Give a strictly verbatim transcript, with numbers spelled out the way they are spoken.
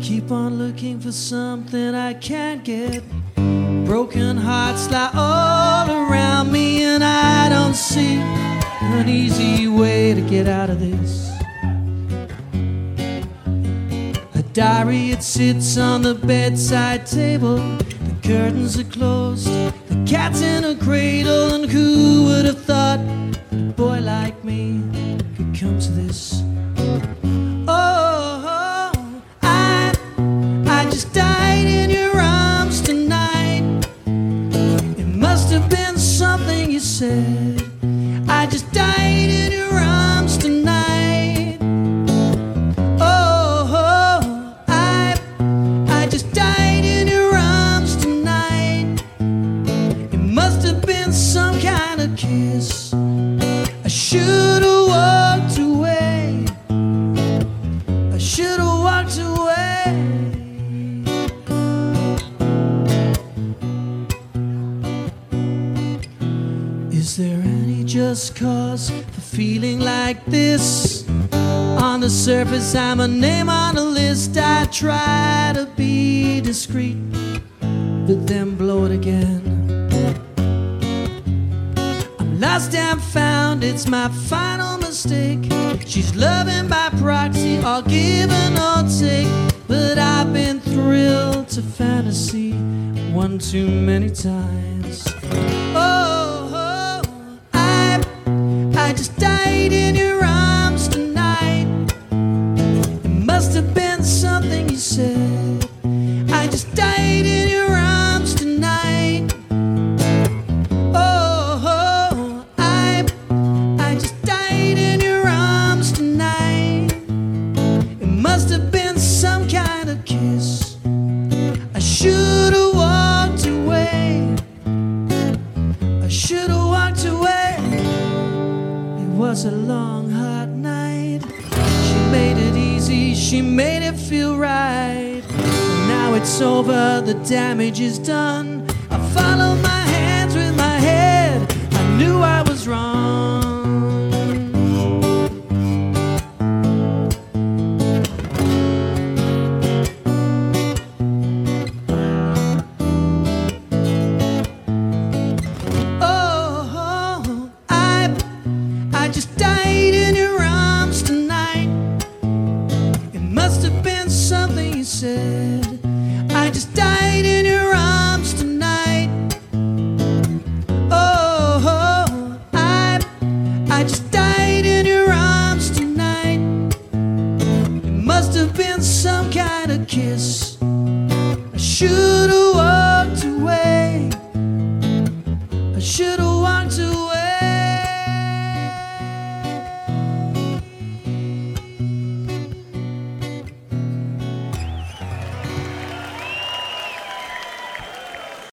keep on looking for something I can't get. Broken hearts lie all around me, and I don't see an easy way to get out of this. A diary, it sits on the bedside table. The curtains are closed, the cat's in a cradle, and who would have thought a boy like me could come to this? Oh, I, I just died in your arms tonight. It must have been something you said. I just died in your arms tonight. Oh, I, I just died in your arms tonight. It must have been some kind of kiss. I should have walked away. I should have walked away. Is there any just cause for feeling like this? On the surface, I'm a name on a list. I try to be discreet, but then blow it again. I'm lost and found, it's my final mistake. She's loving by proxy, all give and all take. But I've been thrilled to fantasy one too many times. Oh, oh, I, I just died in your arms tonight. It must have been something you said. I just died in your arms tonight. Oh, oh, I, I just died in your arms tonight. It must have been some kind of kiss. I should have walked away. I should have walked away. It was a long, hard night. She made it easy, she made it feel right. And now it's over, the damage is done. I followed my hands with my head. I knew I was wrong. Oh, I, I just died in your arms tonight. It must have been something you said. I just died in your arms tonight. Oh, I, I just died in your arms tonight. It must have been some kind of kiss. I should have